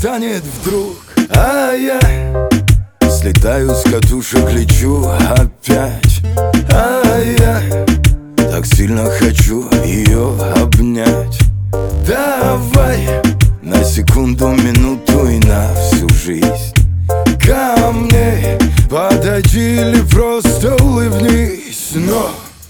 станет вдруг. А я слетаю с катушек, лечу опять. А я так сильно хочу ее обнять. Давай на секунду, минуту и на всю жизнь ко мне подойди или просто улыбнись. Но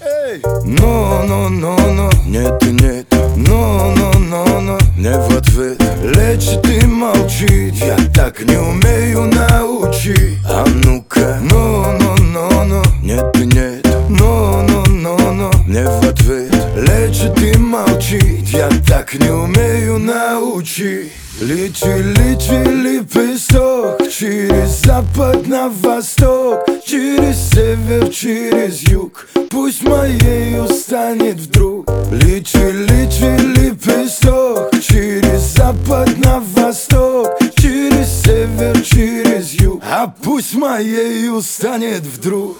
нет и нет, но не в ответ. Лечит и молчит, я так не умею научить. А ну-ка, нет и нет, но не в ответ. Лечит и молчит, я так не умею научить. Лети, лети, лепесток через запад на восток, через север, через юг, пусть моею станет вдруг. Лети, лети, лепесток через запад на восток, через север, через юг, а пусть моею станет вдруг.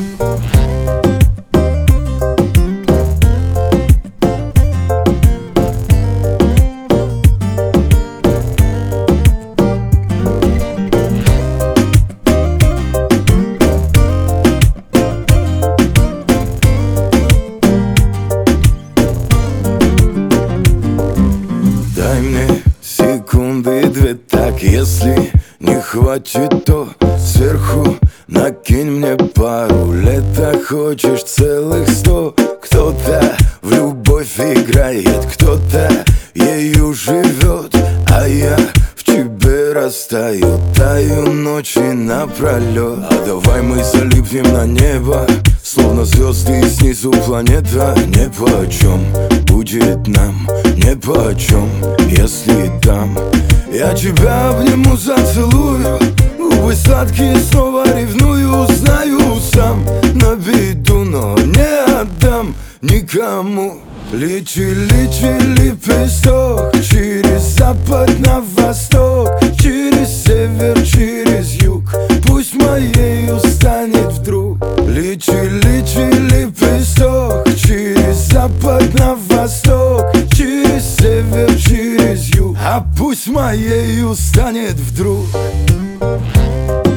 Дай мне секунды две, так если не хватит, то сверху накинь мне пару лет. А хочешь целых 100. Кто-то в любовь играет, кто-то ею живет, а я в тебе растаю, таю ночи напролет. А давай мы залипнем на небо, словно звезды и снизу планета. Не по чем будет нам, не по чем, если там я тебя обниму, зацелую, губы сладкие снова ревную. Знаю сам на беду, но не отдам никому. Лети, лети, лепесток через запад на восток, через север, через юг, пусть моею станет вдруг. Лети, лети, лепесток через запад на восток, через север, через юг, а пусть моею станет вдруг.